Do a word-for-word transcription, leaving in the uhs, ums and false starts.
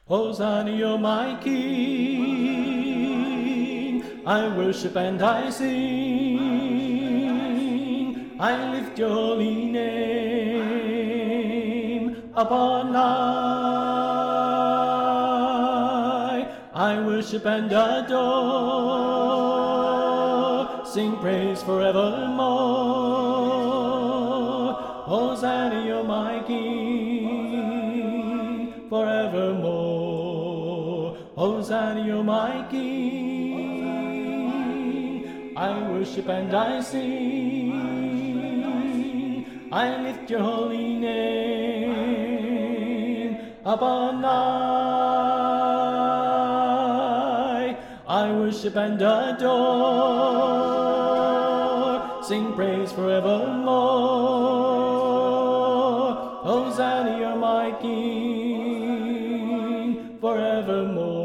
Hosanna, you're my King. I worship and I sing. I lift your holy name upon high. I worship and adore. Sing praise forevermore. Hosanna, you're my King forevermore. Hosanna, you're my King. I worship and I sing. I lift your holy name upon high. I worship and adore. Sing praise forevermore. Hosanna, you're my King forevermore.